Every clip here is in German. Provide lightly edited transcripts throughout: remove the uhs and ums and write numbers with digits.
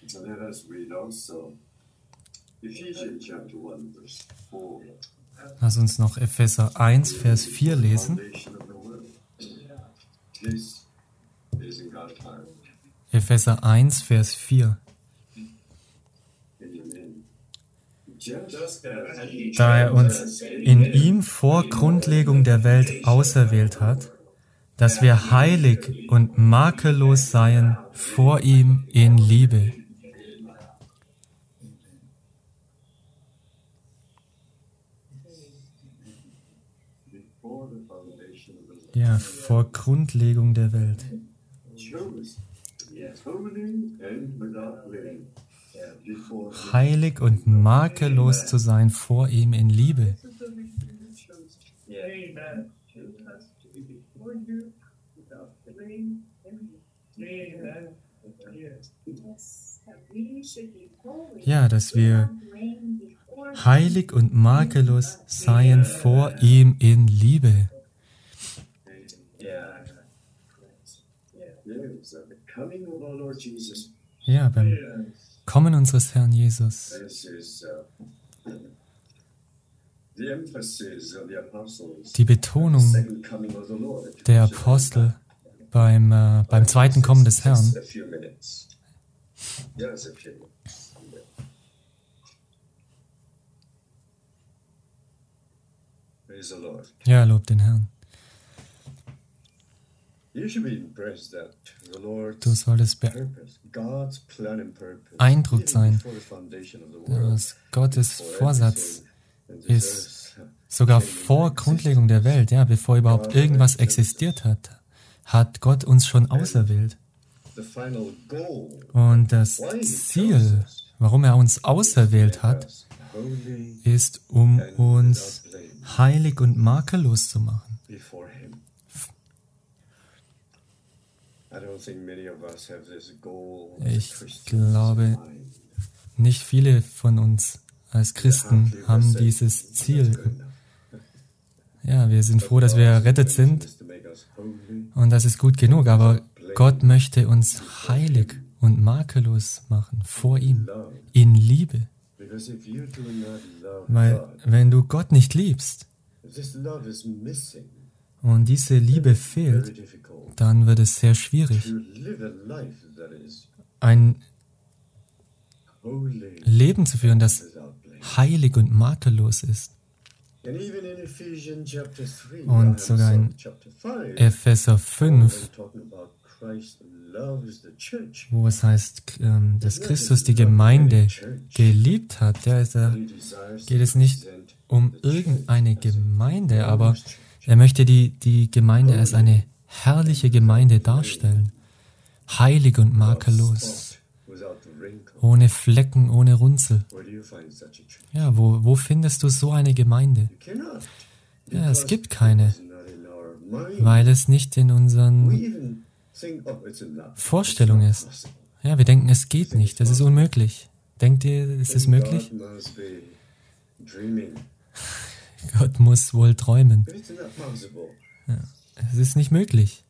Lass uns noch Epheser 1, Vers 4 lesen. Epheser 1, Vers 4. Da er uns in ihm vor Grundlegung der Welt auserwählt hat, dass wir heilig und makellos seien vor ihm in Liebe. Ja, vor Grundlegung der Welt. Heilig und makellos zu sein vor ihm in Liebe. Ja, dass wir heilig und makellos seien vor ihm in Liebe. Ja, beim Kommen unseres Herrn Jesus. Die Betonung der Apostel beim zweiten Kommen des Herrn. Ja, lob den Herrn. Du solltest beeindruckt sein, dass Gottes Vorsatz ist, sogar vor Grundlegung der Welt, ja, bevor überhaupt irgendwas existiert hat, hat Gott uns schon auserwählt. Und das Ziel, warum er uns auserwählt hat, ist, um uns heilig und makellos zu machen. Ich glaube, nicht viele von uns als Christen haben dieses Ziel. Ja, wir sind froh, dass wir errettet sind und das ist gut genug, aber Gott möchte uns heilig und makellos machen vor ihm, in Liebe. Weil wenn du Gott nicht liebst und diese Liebe fehlt, dann wird es sehr schwierig, ein Leben zu führen, das heilig und makellos ist. Und sogar in Epheser 5, wo es heißt, dass Christus die Gemeinde geliebt hat, geht es nicht um irgendeine Gemeinde, aber er möchte die Gemeinde als eine herrliche Gemeinde darstellen. Heilig und makellos. Ohne Flecken, ohne Runzel. Ja, wo findest du so eine Gemeinde? Ja, es gibt keine. Weil es nicht in unseren Vorstellungen ist. Ja, wir denken, es geht nicht. Das ist unmöglich. Denkt ihr, ist es möglich? Gott muss wohl träumen. Ja, es ist nicht möglich.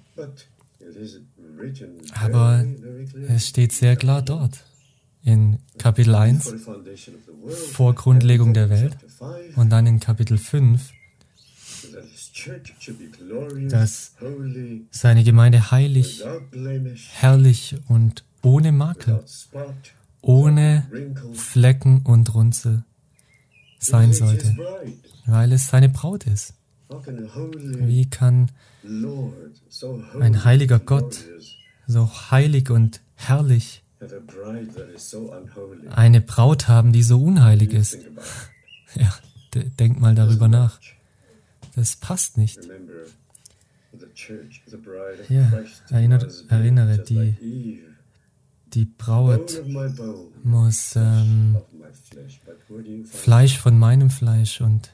Aber es steht sehr klar dort. In Kapitel 1, vor Grundlegung der Welt. Und dann in Kapitel 5, dass seine Gemeinde heilig, herrlich und ohne Makel, ohne Flecken und Runzel sein sollte, weil es seine Braut ist. Wie kann ein heiliger Gott, so heilig und herrlich, eine Braut haben, die so unheilig ist? Ja, denk mal darüber nach. Das passt nicht. Ja, erinnere, die Braut muss Fleisch von meinem Fleisch und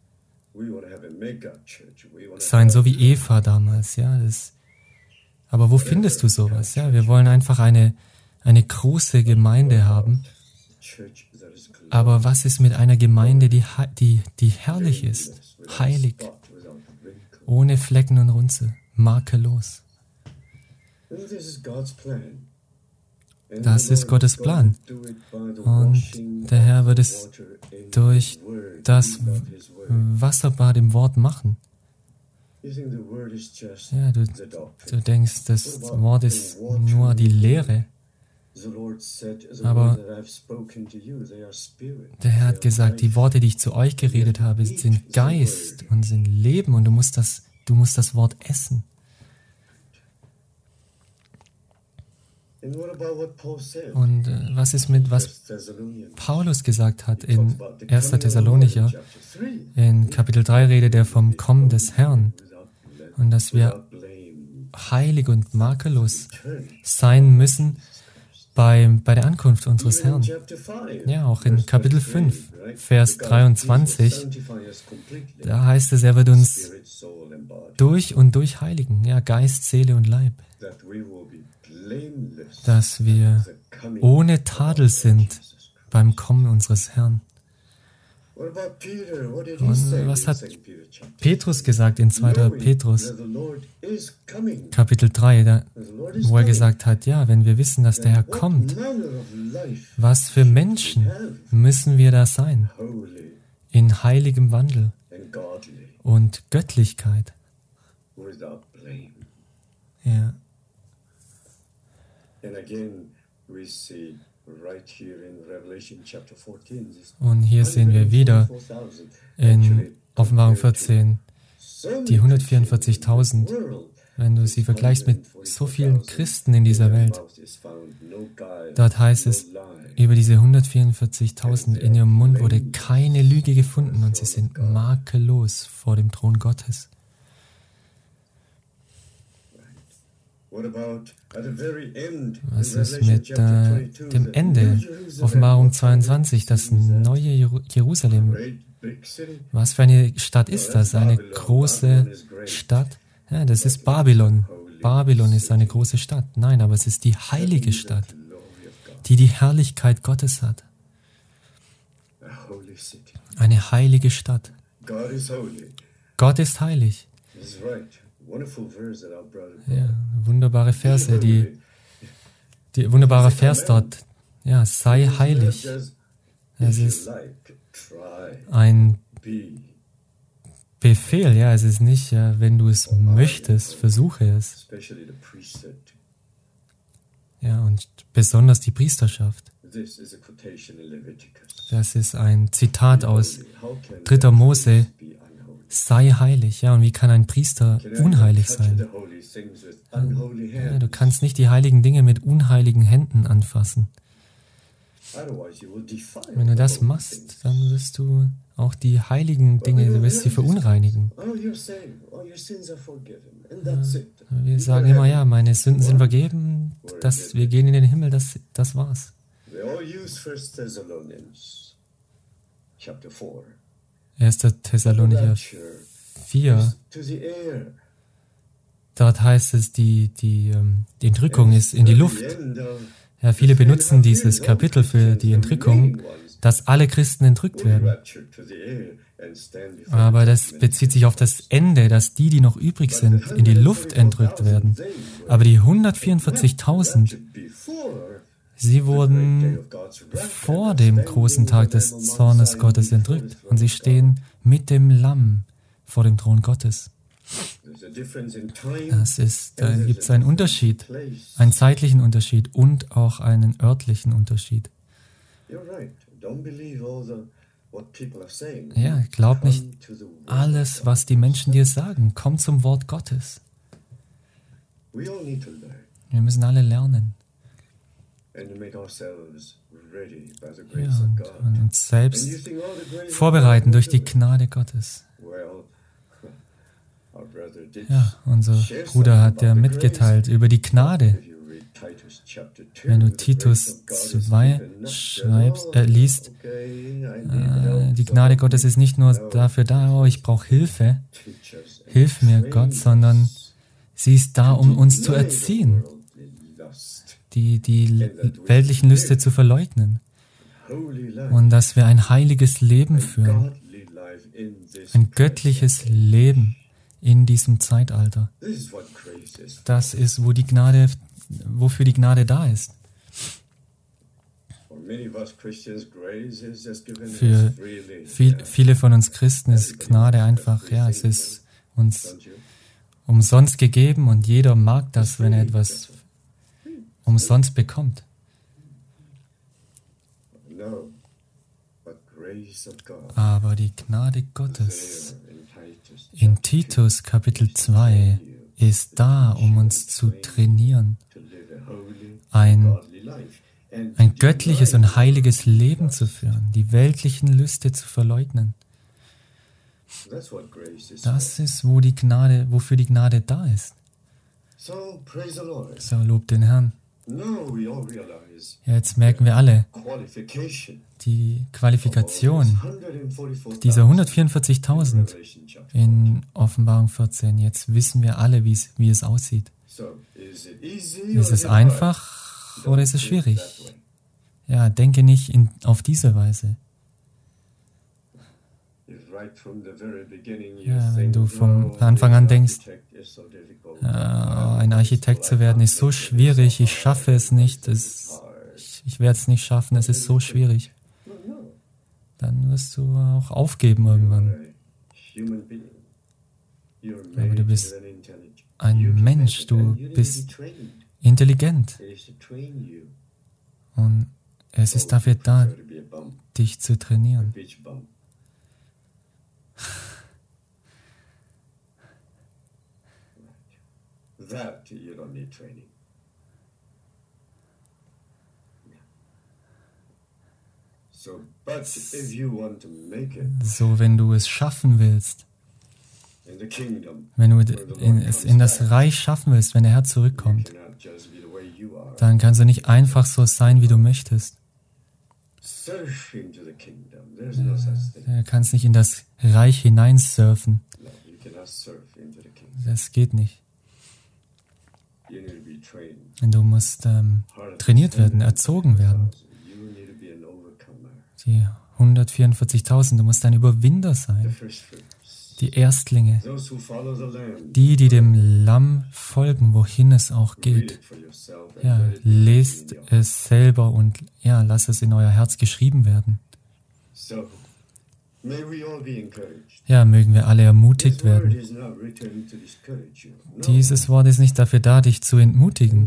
sein, so wie Eva damals. Ja, aber wo findest du sowas? Ja, wir wollen einfach eine große Gemeinde haben. Aber was ist mit einer Gemeinde, die herrlich ist, heilig, ohne Flecken und Runzel, makellos? Das ist Gottes Plan. Und der Herr wird es durch das Wasserbad im Wort machen. Ja, du denkst, das Wort ist nur die Lehre. Aber der Herr hat gesagt, die Worte, die ich zu euch geredet habe, sind Geist und sind Leben und du musst das Wort essen. Und was ist mit, was Paulus gesagt hat in 1. Thessalonicher? In Kapitel 3 redet er vom Kommen des Herrn und dass wir heilig und makellos sein müssen bei der Ankunft unseres Herrn. Ja, auch in Kapitel 5, Vers 23, da heißt es, er wird uns durch und durch heiligen, ja, Geist, Seele und Leib, dass wir ohne Tadel sind beim Kommen unseres Herrn. Und was hat Petrus gesagt in 2. Petrus, Kapitel 3, wo er gesagt hat, ja, wenn wir wissen, dass der Herr kommt, was für Menschen müssen wir da sein? In heiligem Wandel und Göttlichkeit. Ja. Und hier sehen wir wieder in Offenbarung 14 die 144.000, wenn du sie vergleichst mit so vielen Christen in dieser Welt. Dort heißt es, über diese 144.000 in ihrem Mund wurde keine Lüge gefunden und sie sind makellos vor dem Thron Gottes. Was ist mit dem Ende? Offenbarung 22, das neue Jerusalem. Was für eine Stadt ist das? Eine große Stadt? Ja, das ist Babylon. Babylon ist eine große Stadt. Nein, aber es ist die heilige Stadt, die die Herrlichkeit Gottes hat. Eine heilige Stadt. Gott ist heilig. Ja, wunderbare Verse, die wunderbare Vers dort. Ja, sei heilig. Es ist ein Befehl, ja, es ist nicht, ja, wenn du es möchtest, versuche es. Ja, und besonders die Priesterschaft. Das ist ein Zitat aus 3. Mose. Sei heilig, ja, und wie kann ein Priester unheilig sein? Ja, du kannst nicht die heiligen Dinge mit unheiligen Händen anfassen. Wenn du das machst, dann wirst du auch die heiligen Dinge, du wirst sie verunreinigen. Wir sagen immer, ja, meine Sünden sind vergeben, wir gehen in den Himmel, das war's. 1. Thessalonicher 4, dort heißt es, die Entrückung ist in die Luft. Ja, viele benutzen dieses Kapitel für die Entrückung, dass alle Christen entrückt werden. Aber das bezieht sich auf das Ende, dass die noch übrig sind, in die Luft entrückt werden. Aber die 144.000, sie wurden vor dem großen Tag des Zornes Gottes entrückt und sie stehen mit dem Lamm vor dem Thron Gottes. Da gibt es einen Unterschied, einen zeitlichen Unterschied und auch einen örtlichen Unterschied. Ja, glaub nicht alles, was die Menschen dir sagen. Komm zum Wort Gottes. Wir müssen alle lernen. Ja, und uns selbst vorbereiten durch die Gnade Gottes. Ja, unser Bruder hat ja mitgeteilt über die Gnade. Wenn du Titus 2 liest, die Gnade Gottes ist nicht nur dafür da, oh, ich brauche Hilfe, hilf mir Gott, sondern sie ist da, um uns zu erziehen, die weltlichen Lüste zu verleugnen und dass wir ein heiliges Leben führen, ein göttliches Leben in diesem Zeitalter. Das ist, wofür die Gnade da ist. Für viele von uns Christen ist Gnade einfach, ja, es ist uns umsonst gegeben und jeder mag das, wenn er etwas umsonst bekommt. Aber die Gnade Gottes in Titus Kapitel 2 ist da, um uns zu trainieren, ein göttliches und heiliges Leben zu führen, die weltlichen Lüste zu verleugnen. Das ist, wofür die Gnade da ist. So, lobt den Herrn. Jetzt merken wir alle, die Qualifikation dieser 144.000 in Offenbarung 14. Jetzt wissen wir alle, wie es aussieht. Ist es einfach oder ist es schwierig? Ja, denke nicht auf diese Weise. Ja, wenn du vom Anfang an denkst, ein Architekt zu werden ist so schwierig, ich schaffe es nicht, ich werde es nicht schaffen, es ist so schwierig, dann wirst du auch aufgeben irgendwann. Aber du bist ein Mensch, du bist intelligent und es ist dafür da, dich zu trainieren. That you don't need training. So, but if you want to make it, so, wenn du es schaffen willst, in the kingdom, wenn du es in das Reich schaffen willst, wenn der Herr zurückkommt, dann kannst du nicht einfach so sein, wie du möchtest. Du kannst nicht in das Reich hineinsurfen. Das geht nicht. Du musst trainiert werden, erzogen werden. Die 144.000, du musst ein Überwinder sein. Die Erstlinge, die dem Lamm folgen, wohin es auch geht. Ja, lest es selber und ja, lasst es in euer Herz geschrieben werden. Ja, mögen wir alle ermutigt werden. Dieses Wort ist nicht dafür da, dich zu entmutigen.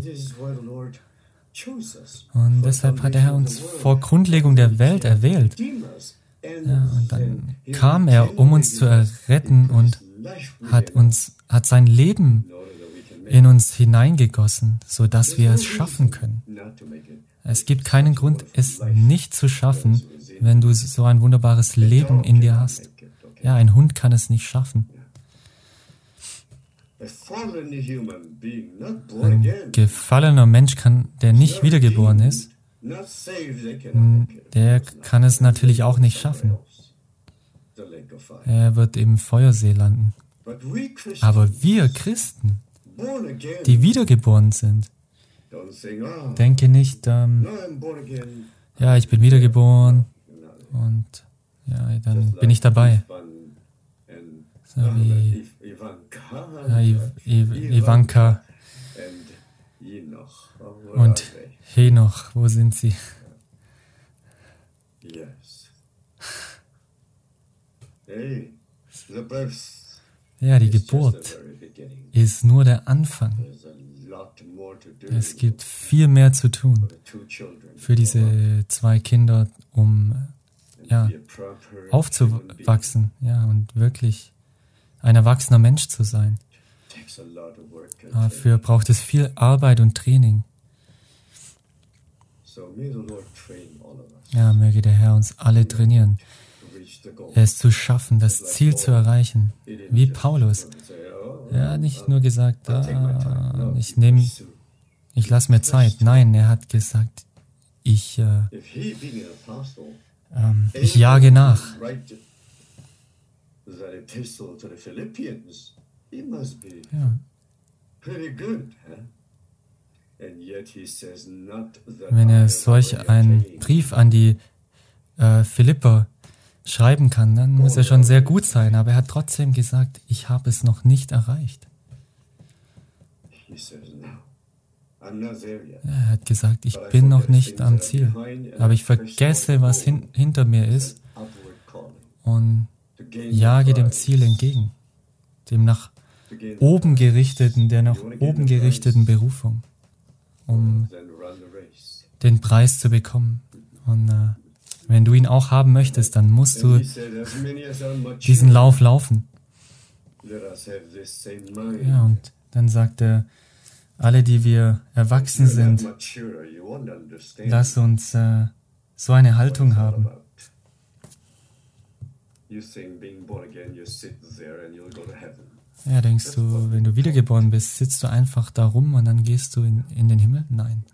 Und deshalb hat der Herr uns vor Grundlegung der Welt erwählt. Ja, und dann kam er, um uns zu erretten und hat sein Leben in uns hineingegossen, sodass wir es schaffen können. Es gibt keinen Grund, es nicht zu schaffen, wenn du so ein wunderbares Leben in dir hast. Ja, ein Hund kann es nicht schaffen. Ein gefallener Mensch, der nicht wiedergeboren ist, der kann es natürlich auch nicht schaffen. Er wird im Feuersee landen. Aber wir Christen, die wiedergeboren sind, denke nicht, ja, ich bin wiedergeboren und ja, dann bin ich dabei. So wie Ivanka und Henoch, wo sind sie? Ja, die Geburt ist nur der Anfang. Es gibt viel mehr zu tun für diese 2 Kinder, um aufzuwachsen, ja, und wirklich ein erwachsener Mensch zu sein. Dafür braucht es viel Arbeit und Training. Ja, möge der Herr uns alle trainieren, es zu schaffen, das Ziel zu erreichen. Wie Paulus. Er hat nicht nur gesagt, ich lasse mir Zeit. Nein, er hat gesagt, ich jage nach. Ja. Wenn er solch einen Brief an die Philipper schreiben kann, dann muss er schon sehr gut sein. Aber er hat trotzdem gesagt, ich habe es noch nicht erreicht. Er hat gesagt, ich bin noch nicht am Ziel, aber ich vergesse, was hinter mir ist und jage dem Ziel entgegen, dem nach oben gerichteten, der nach oben gerichteten Berufung, um den Preis zu bekommen. Und wenn du ihn auch haben möchtest, dann musst du diesen Lauf laufen. Ja, und dann sagt er, alle, die wir erwachsen sind, lass uns so eine Haltung haben. Ja, denkst du, wenn du wiedergeboren bist, sitzt du einfach da rum und dann gehst du in den Himmel? Nein.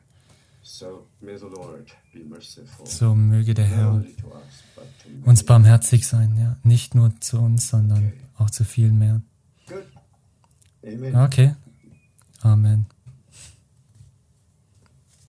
So möge der Herr uns barmherzig sein, ja, nicht nur zu uns, sondern auch zu vielen mehr. Okay, Amen.